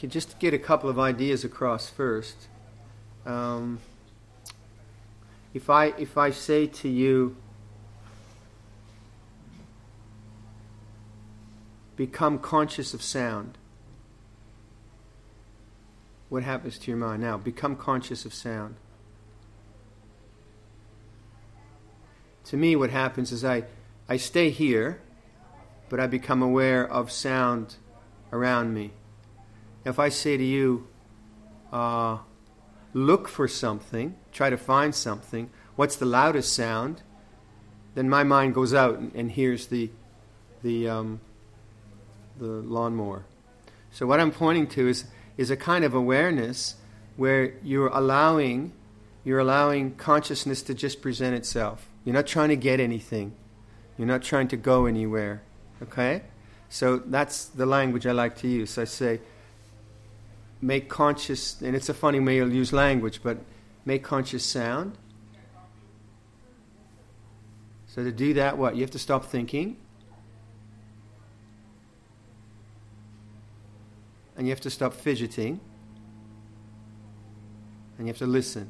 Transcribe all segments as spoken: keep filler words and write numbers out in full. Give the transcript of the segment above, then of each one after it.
Okay, just to get a couple of ideas across first. Um, if I if I say to you, become conscious of sound, what happens to your mind? Now, become conscious of sound. To me, what happens is I, I stay here, but I become aware of sound around me. If I say to you, uh, look for something, try to find something, what's the loudest sound? Then my mind goes out and, and hears the the um, the lawnmower. So what I'm pointing to is is a kind of awareness where you're allowing you're allowing consciousness to just present itself. You're not trying to get anything. You're not trying to go anywhere. Okay? So that's the language I like to use. So I say, make conscious, and it's a funny way you'll use language, but make conscious sound. So to do that, what? You have to stop thinking. And you have to stop fidgeting. And you have to listen.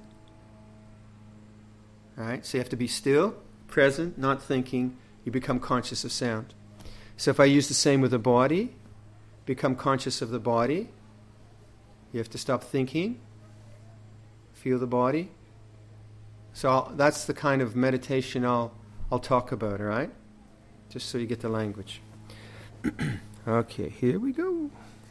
All right? So you have to be still, present, not thinking. You become conscious of sound. So if I use the same with the body, become conscious of the body. You have to stop thinking. Feel the body. So I'll, that's the kind of meditation I'll I'll talk about, all right? Just so you get the language. Okay, here we go.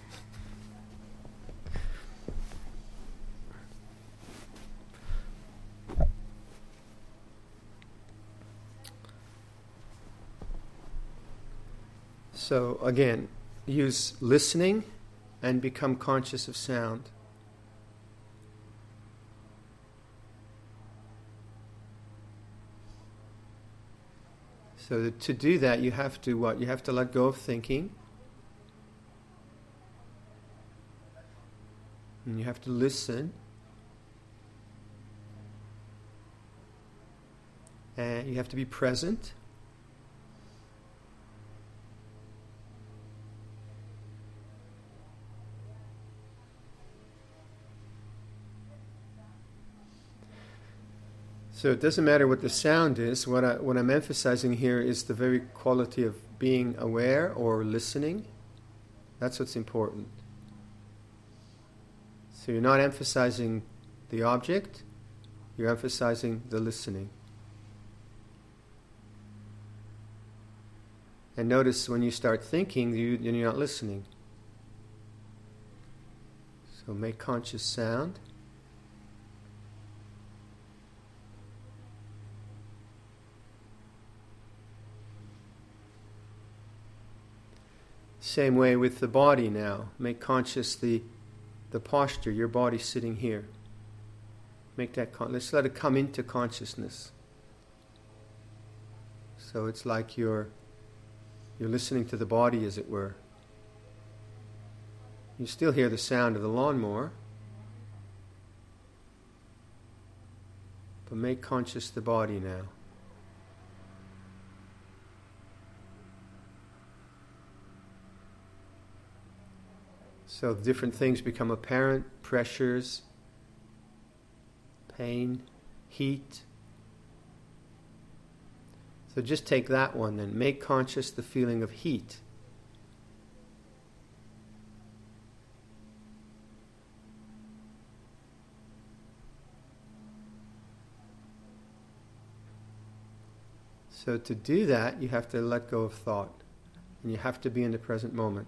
So again, use listening and become conscious of sound. So to do that, you have to what? You have to let go of thinking. And you have to listen. And you have to be present. So it doesn't matter what the sound is. What, I, what I'm emphasizing here is the very quality of being aware or listening. That's what's important. So you're not emphasizing the object, you're emphasizing the listening. And notice when you start thinking, you, you're not listening. So make conscious sound. Same way with the body now. Make conscious the the posture, your body sitting here. Make that con- let's let it come into consciousness. So it's like you're you're listening to the body, as it were. You still hear the sound of the lawnmower, but make conscious the body now. So different things become apparent: pressures, pain, heat. So just take that one then. Make conscious the feeling of heat. So to do that, you have to let go of thought. And you have to be in the present moment.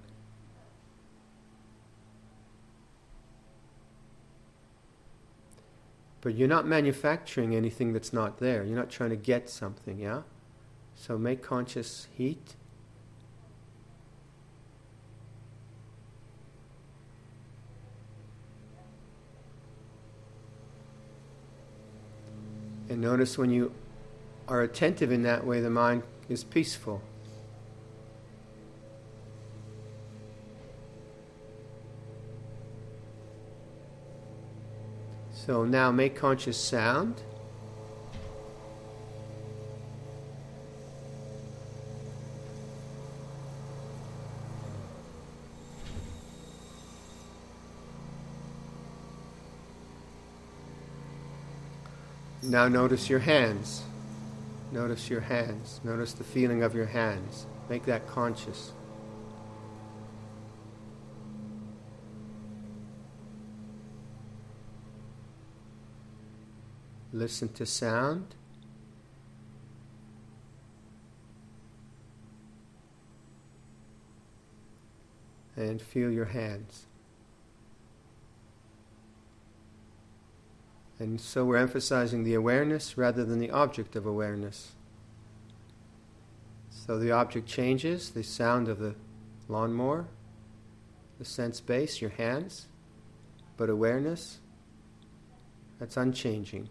But you're not manufacturing anything that's not there. You're not trying to get something, yeah? So make conscious heat. And notice when you are attentive in that way, the mind is peaceful. So now make conscious sound. Now notice your hands. Notice your hands. Notice the feeling of your hands. Make that conscious. Listen to sound. And feel your hands. And so we're emphasizing the awareness rather than the object of awareness. So the object changes, the sound of the lawnmower, the sense base, your hands, but awareness, that's unchanging.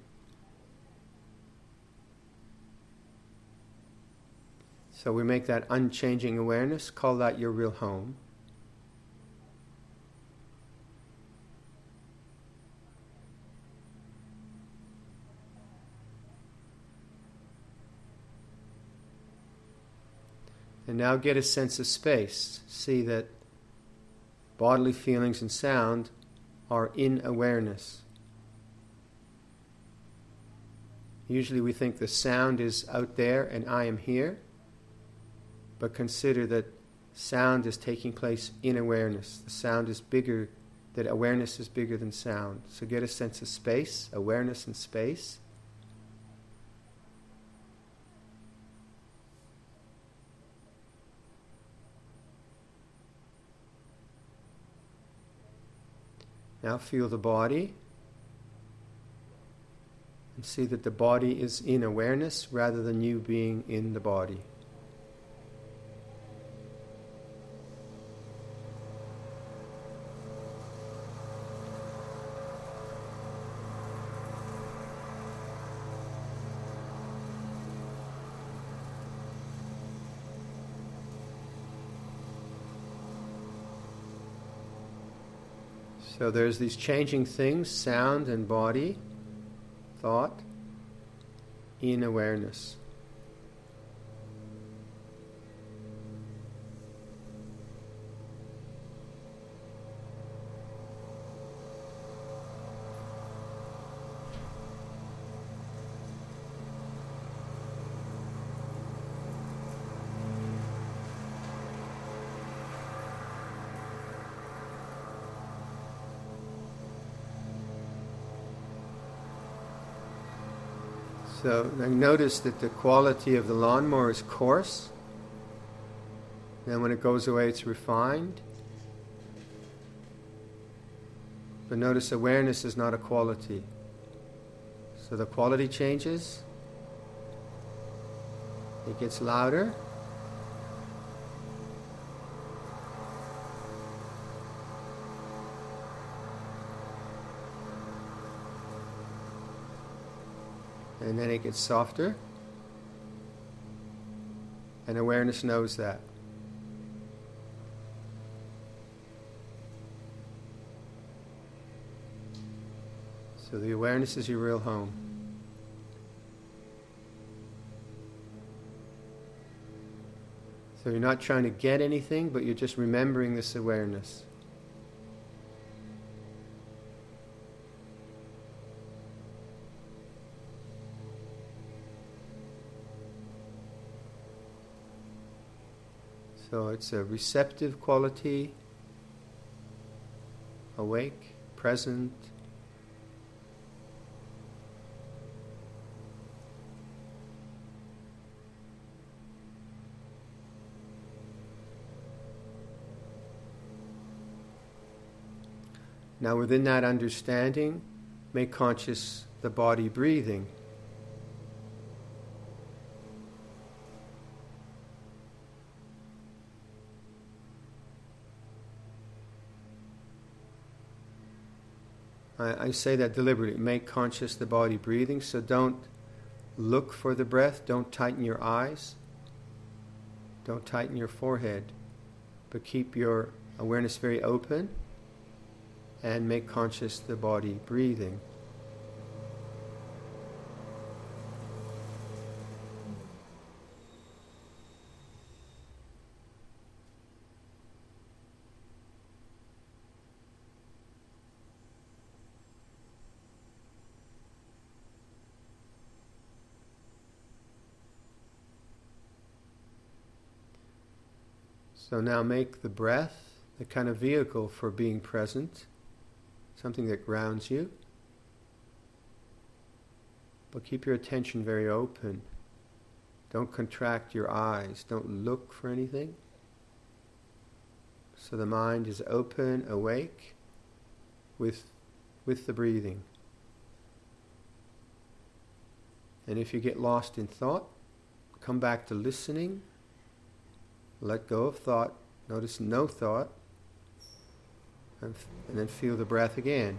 So we make that unchanging awareness, call that your real home. And now get a sense of space. See that bodily feelings and sound are in awareness. Usually we think the sound is out there and I am here, but consider that sound is taking place in awareness. The sound is bigger, that awareness is bigger than sound. So get a sense of space, awareness and space. Now feel the body and see that the body is in awareness rather than you being in the body. So there's these changing things, sound and body, thought, in awareness. So I notice that the quality of the lawnmower is coarse. Then when it goes away, it's refined. But notice awareness is not a quality. So the quality changes. It gets louder. And then it gets softer. And awareness knows that. So the awareness is your real home. So you're not trying to get anything, but you're just remembering this awareness. So it's a receptive quality, awake, present. Now within that understanding, make conscious the body breathing. I, I say that deliberately, make conscious the body breathing, so don't look for the breath, don't tighten your eyes, don't tighten your forehead, but keep your awareness very open. And make conscious the body breathing. So now make the breath the kind of vehicle for being present, something that grounds you. But keep your attention very open. Don't contract your eyes. Don't look for anything. So the mind is open, awake, with, with the breathing. And if you get lost in thought, come back to listening. Let go of thought. Notice no thought. And, f- and then feel the breath again.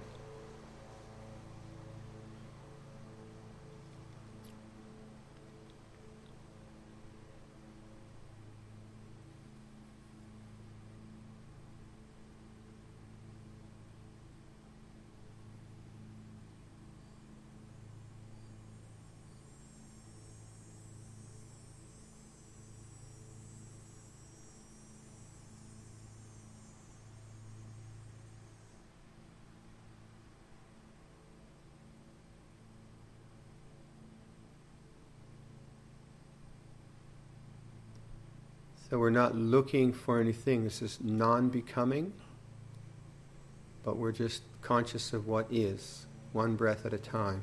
So we're not looking for anything. This is non-becoming, but we're just conscious of what is, one breath at a time.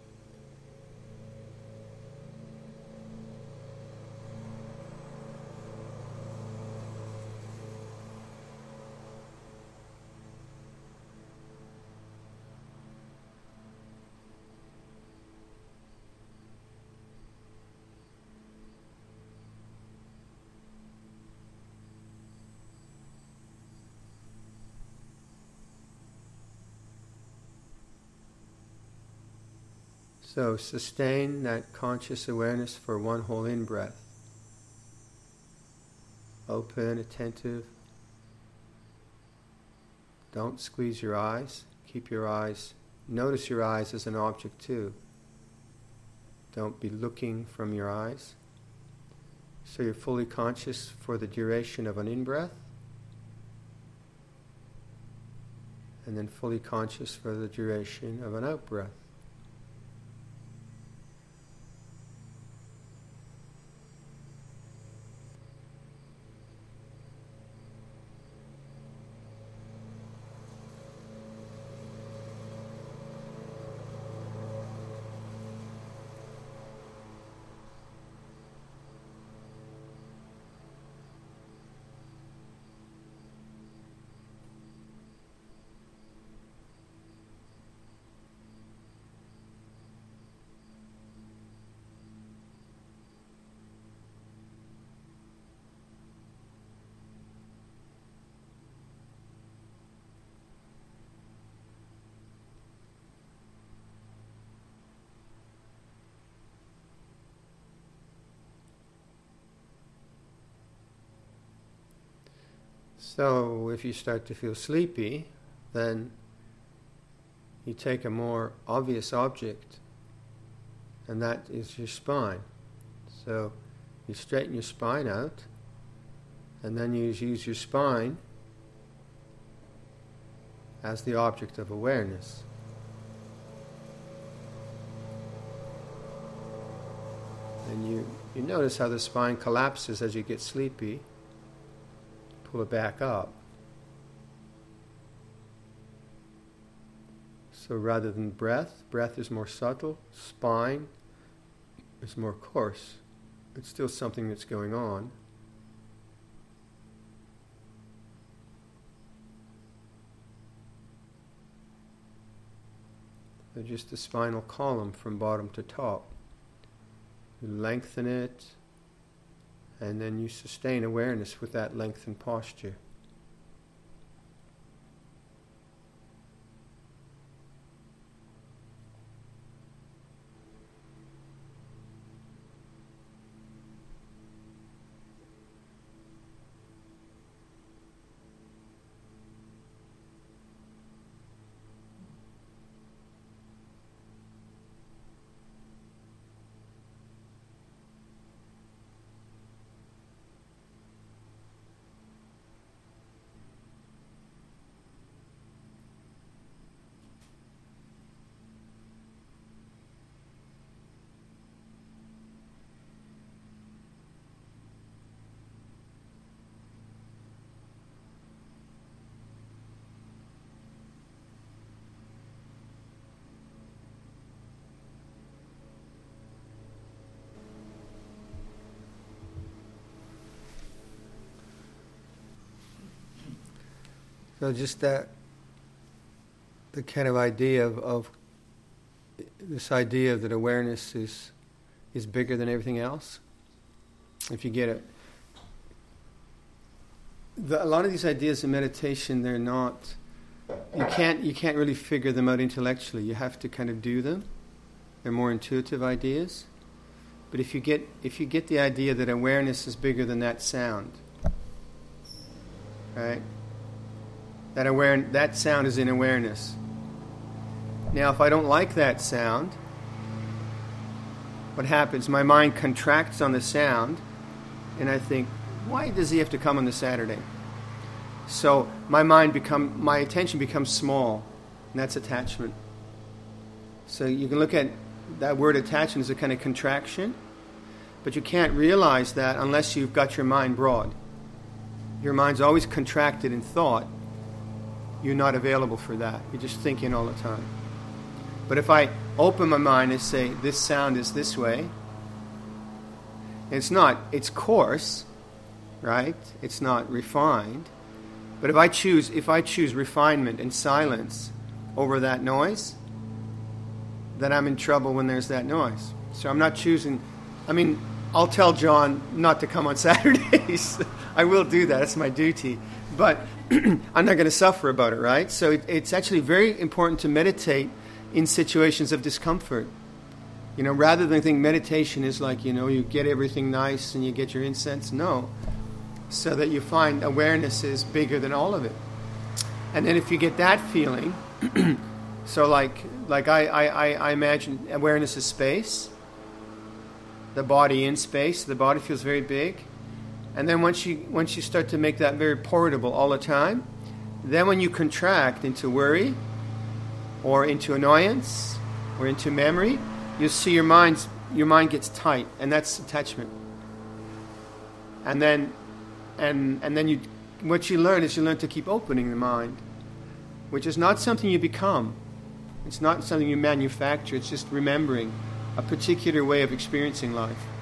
So sustain that conscious awareness for one whole in-breath. Open, attentive. Don't squeeze your eyes. Keep your eyes. Notice your eyes as an object too. Don't be looking from your eyes. So you're fully conscious for the duration of an in-breath. And then fully conscious for the duration of an out-breath. So if you start to feel sleepy, then you take a more obvious object, and that is your spine. So you straighten your spine out, and then you use your spine as the object of awareness. And you, you notice how the spine collapses as you get sleepy. Pull it back up. So rather than breath, breath is more subtle, spine is more coarse. It's still something that's going on. So just the spinal column from bottom to top. You lengthen it, and then you sustain awareness with that lengthened posture. So just that, the kind of idea of, of this idea that awareness is is bigger than everything else. If you get it, the, a lot of these ideas in meditation, they're not. You can't you can't really figure them out intellectually. You have to kind of do them. They're more intuitive ideas. But if you get if you get the idea that awareness is bigger than that sound, right? That aware that sound is in awareness. Now, if I don't like that sound, what happens? My mind contracts on the sound, and I think, why does he have to come on the Saturday? So my mind become my attention becomes small, and that's attachment. So you can look at that word attachment as a kind of contraction, but you can't realize that unless you've got your mind broad. Your mind's always contracted in thought. You're not available for that. You're just thinking all the time. But if I open my mind and say, this sound is this way, it's not, it's coarse, right? It's not refined. But if I choose, if I choose refinement and silence over that noise, then I'm in trouble when there's that noise. So I'm not choosing, I mean, I'll tell John not to come on Saturdays. I will do that. It's my duty. But I'm not going to suffer about it, right? So it, it's actually very important to meditate in situations of discomfort. You know, rather than think meditation is like, you know, you get everything nice and you get your incense. No. So that you find awareness is bigger than all of it. And then if you get that feeling, so like like I, I, I imagine awareness is space, the body in space, the body feels very big. And then once you once you start to make that very portable all the time, then when you contract into worry or into annoyance or into memory, you'll see your mind's your mind gets tight, and that's attachment. And then and and then you what you learn is you learn to keep opening the mind, which is not something you become. It's not something you manufacture. It's just remembering a particular way of experiencing life.